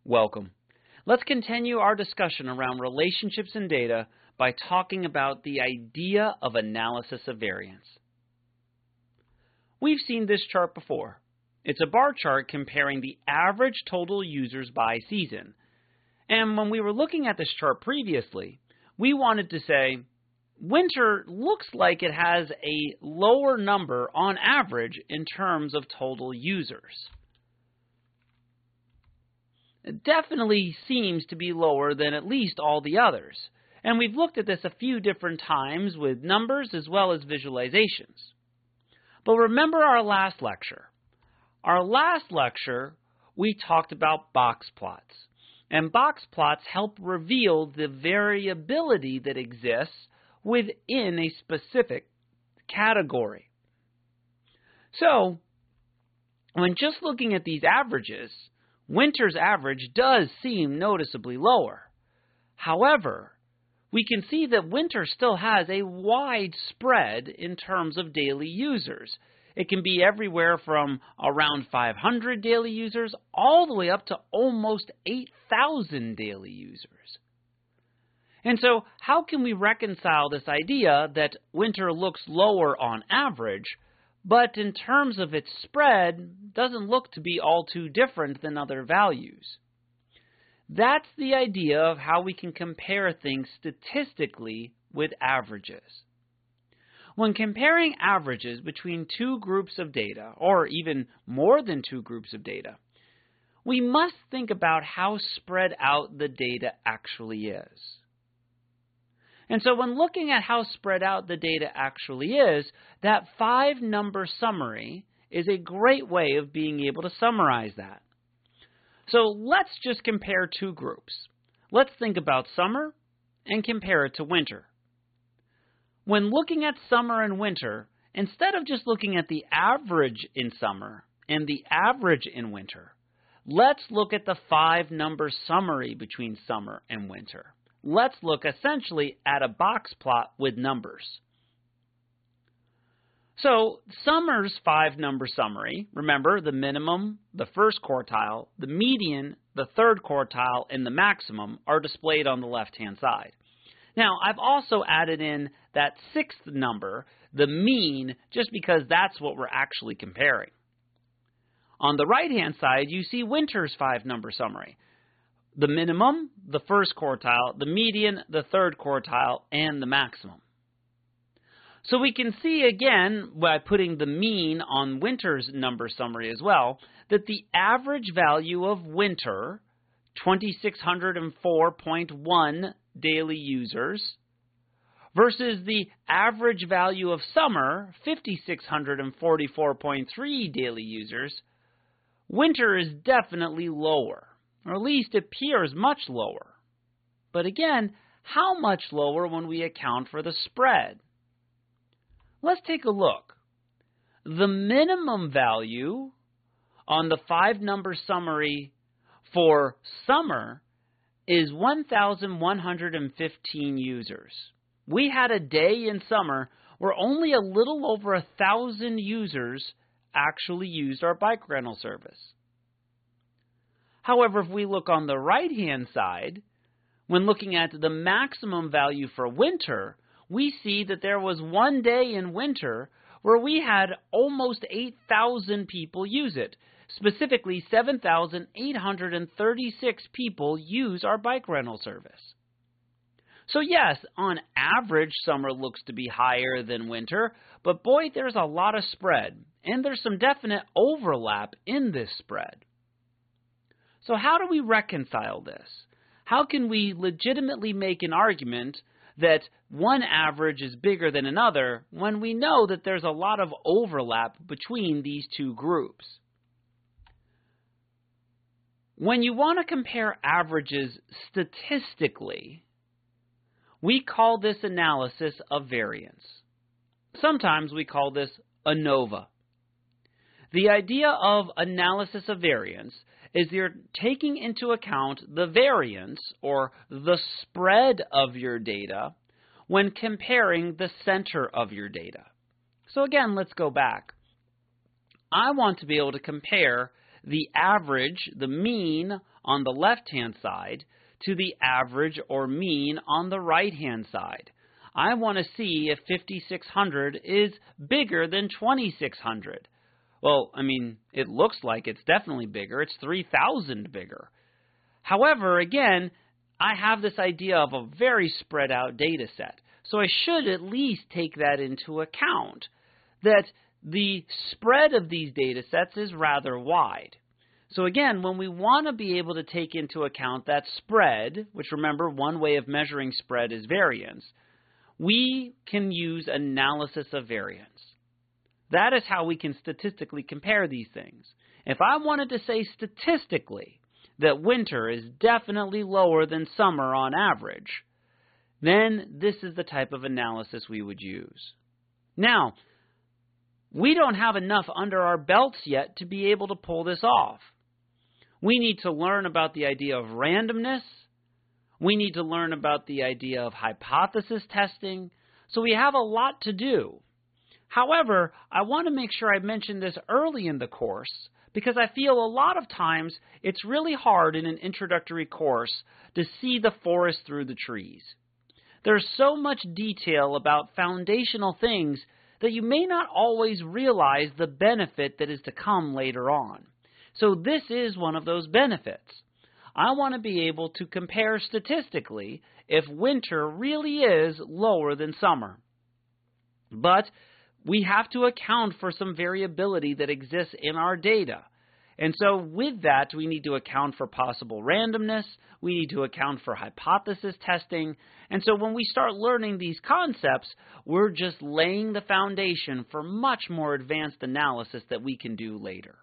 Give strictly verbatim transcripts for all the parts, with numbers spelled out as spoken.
Welcome. Let's continue our discussion around relationships in data by talking about the idea of analysis of variance. We've seen this chart before. It's a bar chart comparing the average total users by season. And when we were looking at this chart previously, we wanted to say, winter looks like it has a lower number on average in terms of total users. It definitely seems to be lower than at least all the others. And we've looked at this a few different times with numbers as well as visualizations. But remember our last lecture. Our last lecture, we talked about box plots. And box plots help reveal the variability that exists within a specific category. So, when just looking at these averages, winter's average does seem noticeably lower. However, we can see that winter still has a wide spread in terms of daily users. It can be everywhere from around five hundred daily users all the way up to almost eight thousand daily users. And so, how can we reconcile this idea that winter looks lower on average, but in terms of its spread, doesn't look to be all too different than other values? That's the idea of how we can compare things statistically with averages. When comparing averages between two groups of data, or even more than two groups of data, we must think about how spread out the data actually is. And so when looking at how spread out the data actually is, that five-number summary is a great way of being able to summarize that. So let's just compare two groups. Let's think about summer and compare it to winter. When looking at summer and winter, instead of just looking at the average in summer and the average in winter, let's look at the five-number summary between summer and winter. Let's look essentially at a box plot with numbers. So, summer's five-number summary, remember the minimum, the first quartile, the median, the third quartile, and the maximum are displayed on the left-hand side. Now, I've also added in that sixth number, the mean, just because that's what we're actually comparing. On the right-hand side, you see winter's five-number summary. The minimum, the first quartile, the median, the third quartile, and the maximum. So we can see again, by putting the mean on winter's number summary as well, that the average value of winter, two thousand six hundred four point one daily users, versus the average value of summer, five thousand six hundred forty-four point three daily users, winter is definitely lower. Or at least appears much lower. But again, how much lower when we account for the spread? Let's take a look. The minimum value on the five-number summary for summer is one thousand one hundred fifteen users. We had a day in summer where only a little over a thousand users actually used our bike rental service. However, if we look on the right-hand side, when looking at the maximum value for winter, we see that there was one day in winter where we had almost eight thousand people use it. Specifically, seven thousand eight hundred thirty-six people use our bike rental service. So yes, on average, summer looks to be higher than winter, but boy, there's a lot of spread, and there's some definite overlap in this spread. So how do we reconcile this? How can we legitimately make an argument that one average is bigger than another when we know that there's a lot of overlap between these two groups? When you want to compare averages statistically, we call this analysis of variance. Sometimes we call this ANOVA. The idea of analysis of variance is you're taking into account the variance or the spread of your data when comparing the center of your data. So again, let's go back. I want to be able to compare the average, the mean on the left-hand side to the average or mean on the right-hand side. I want to see if fifty-six hundred is bigger than twenty-six hundred. Well, I mean, it looks like it's definitely bigger. It's three thousand bigger. However, again, I have this idea of a very spread out data set. So I should at least take that into account, that the spread of these data sets is rather wide. So again, when we want to be able to take into account that spread, which remember, one way of measuring spread is variance, we can use analysis of variance. That is how we can statistically compare these things. If I wanted to say statistically that winter is definitely lower than summer on average, then this is the type of analysis we would use. Now, we don't have enough under our belts yet to be able to pull this off. We need to learn about the idea of randomness. We need to learn about the idea of hypothesis testing. So we have a lot to do. However, I want to make sure I mention this early in the course because I feel a lot of times it's really hard in an introductory course to see the forest through the trees. There's so much detail about foundational things that you may not always realize the benefit that is to come later on. So this is one of those benefits. I want to be able to compare statistically if winter really is lower than summer. But we have to account for some variability that exists in our data. And so with that, we need to account for possible randomness. We need to account for hypothesis testing. And so when we start learning these concepts, we're just laying the foundation for much more advanced analysis that we can do later.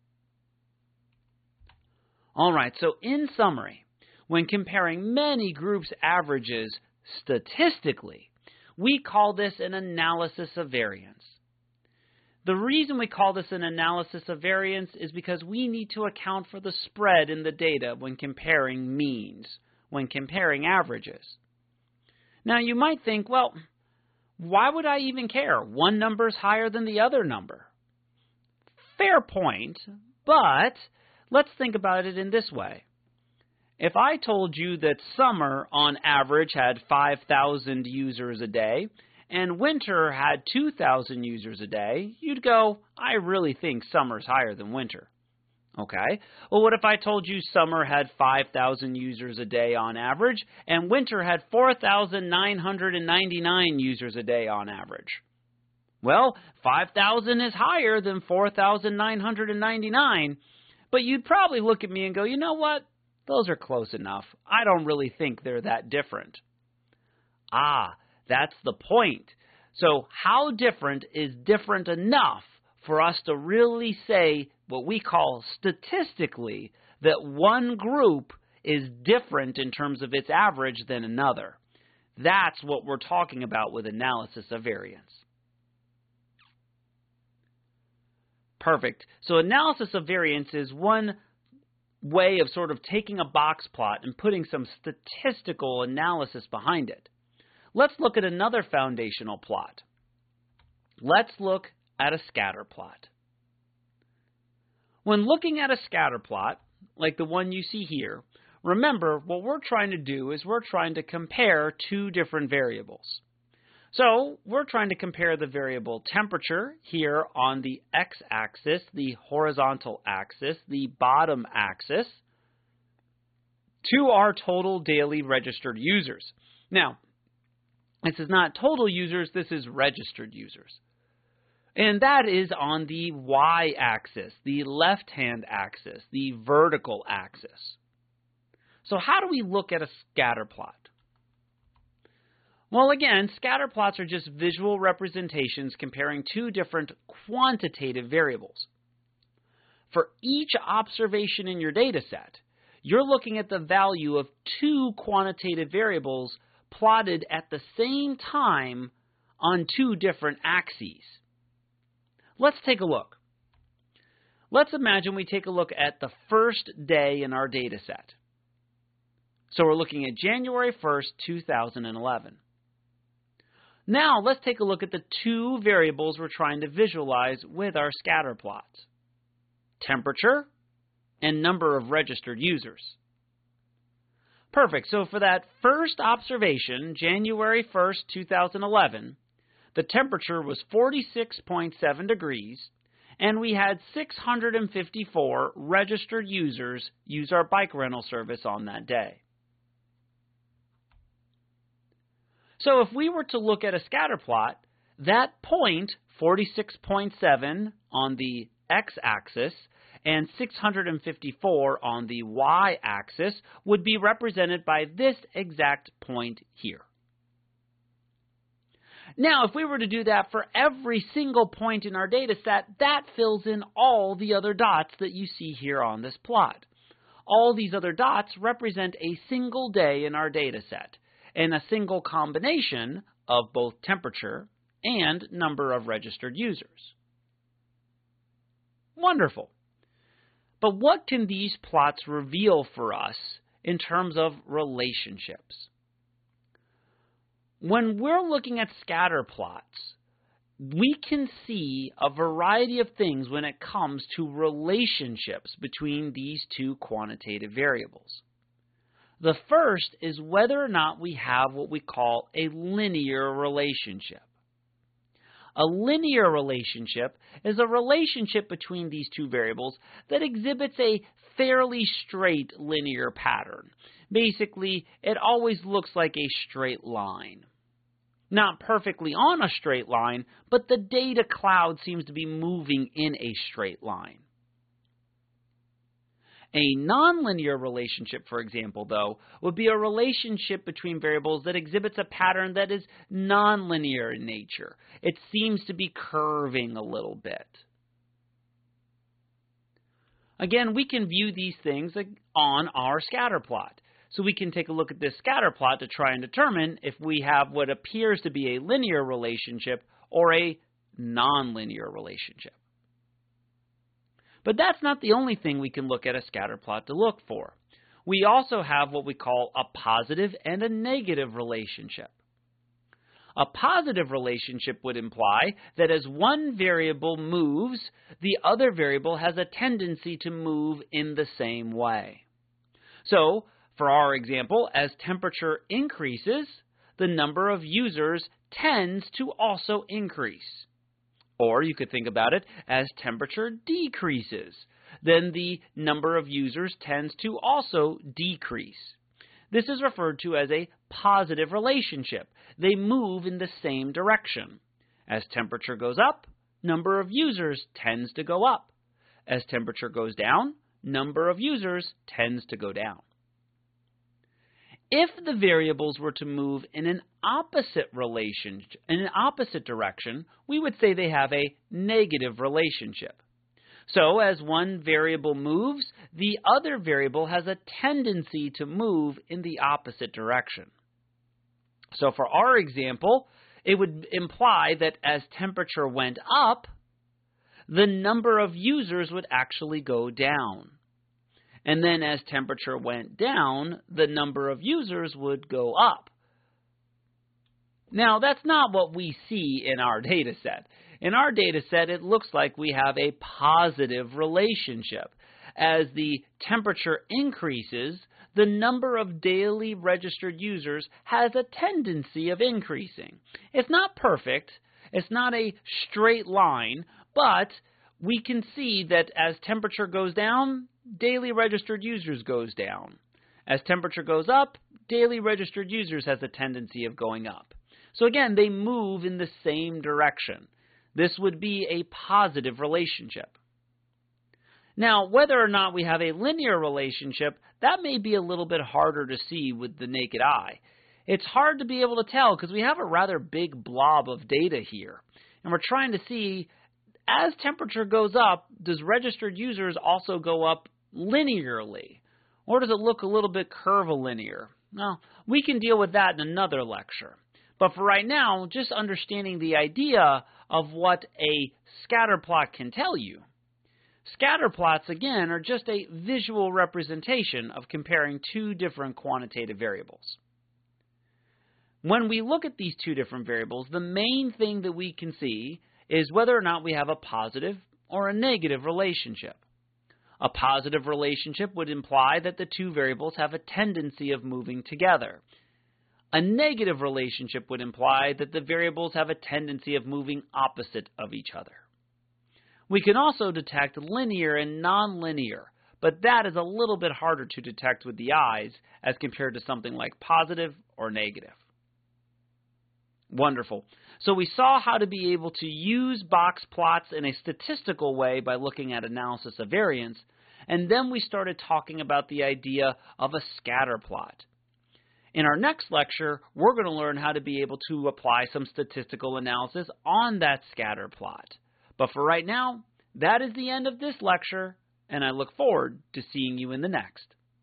All right, so in summary, when comparing many groups' averages statistically, we call this an analysis of variance. The reason we call this an analysis of variance is because we need to account for the spread in the data when comparing means, when comparing averages. Now you might think, well, why would I even care? One number is higher than the other number. Fair point, but let's think about it in this way. If I told you that summer on average had five thousand users a day, and winter had two thousand users a day, you'd go, I really think summer's higher than winter. Okay, well what if I told you summer had five thousand users a day on average, and winter had four thousand nine hundred ninety-nine users a day on average? Well, five thousand is higher than four thousand nine hundred ninety-nine, but you'd probably look at me and go, you know what? Those are close enough. I don't really think they're that different. Ah, that's the point. So how different is different enough for us to really say what we call statistically that one group is different in terms of its average than another? That's what we're talking about with analysis of variance. Perfect. So analysis of variance is one way of sort of taking a box plot and putting some statistical analysis behind it. Let's look at another foundational plot. Let's look at a scatter plot. When looking at a scatter plot, like the one you see here, remember what we're trying to do is we're trying to compare two different variables. So we're trying to compare the variable temperature here on the x-axis, the horizontal axis, the bottom axis, to our total daily registered users. Now, this is not total users, this is registered users. And that is on the y-axis, the left-hand axis, the vertical axis. So how do we look at a scatter plot? Well, again, scatter plots are just visual representations comparing two different quantitative variables. For each observation in your data set, you're looking at the value of two quantitative variables plotted at the same time on two different axes. Let's take a look. Let's imagine we take a look at the first day in our data set. So we're looking at January first, two thousand eleven. Now let's take a look at the two variables we're trying to visualize with our scatter plots. Temperature and number of registered users. Perfect. So for that first observation, January first, two thousand eleven, the temperature was forty-six point seven degrees, and we had six hundred fifty-four registered users use our bike rental service on that day. So if we were to look at a scatter plot, that point, forty-six point seven on the x-axis and six hundred fifty-four on the y-axis, would be represented by this exact point here. Now, if we were to do that for every single point in our data set, that fills in all the other dots that you see here on this plot. All these other dots represent a single day in our data set, and a single combination of both temperature and number of registered users. Wonderful. But what can these plots reveal for us in terms of relationships? When we're looking at scatter plots, we can see a variety of things when it comes to relationships between these two quantitative variables. The first is whether or not we have what we call a linear relationship. A linear relationship is a relationship between these two variables that exhibits a fairly straight linear pattern. Basically, it always looks like a straight line. Not perfectly on a straight line, but the data cloud seems to be moving in a straight line. A nonlinear relationship, for example, though, would be a relationship between variables that exhibits a pattern that is nonlinear in nature. It seems to be curving a little bit. Again, we can view these things on our scatter plot. So we can take a look at this scatter plot to try and determine if we have what appears to be a linear relationship or a nonlinear relationship. But that's not the only thing we can look at a scatter plot to look for. We also have what we call a positive and a negative relationship. A positive relationship would imply that as one variable moves, the other variable has a tendency to move in the same way. So, for our example, as temperature increases, the number of users tends to also increase. Or you could think about it as temperature decreases, then the number of users tends to also decrease. This is referred to as a positive relationship. They move in the same direction. As temperature goes up, number of users tends to go up. As temperature goes down, number of users tends to go down. If the variables were to move in an opposite relation, in an opposite direction, we would say they have a negative relationship. So as one variable moves, the other variable has a tendency to move in the opposite direction. So for our example, it would imply that as temperature went up, the number of users would actually go down. And then as temperature went down, the number of users would go up. Now, that's not what we see in our data set. In our data set, it looks like we have a positive relationship. As the temperature increases, the number of daily registered users has a tendency of increasing. It's not perfect. It's not a straight line, but we can see that as temperature goes down, daily registered users goes down. As temperature goes up, daily registered users has a tendency of going up. So again, they move in the same direction. This would be a positive relationship. Now, whether or not we have a linear relationship, that may be a little bit harder to see with the naked eye. It's hard to be able to tell because we have a rather big blob of data here. And we're trying to see, as temperature goes up, does registered users also go up linearly? Or does it look a little bit curvilinear? Well, we can deal with that in another lecture. But for right now, just understanding the idea of what a scatter plot can tell you. Scatter plots, again, are just a visual representation of comparing two different quantitative variables. When we look at these two different variables, the main thing that we can see is whether or not we have a positive or a negative relationship. A positive relationship would imply that the two variables have a tendency of moving together. A negative relationship would imply that the variables have a tendency of moving opposite of each other. We can also detect linear and nonlinear, but that is a little bit harder to detect with the eyes as compared to something like positive or negative. Wonderful. So we saw how to be able to use box plots in a statistical way by looking at analysis of variance, and then we started talking about the idea of a scatter plot. In our next lecture, we're going to learn how to be able to apply some statistical analysis on that scatter plot. But for right now, that is the end of this lecture, and I look forward to seeing you in the next.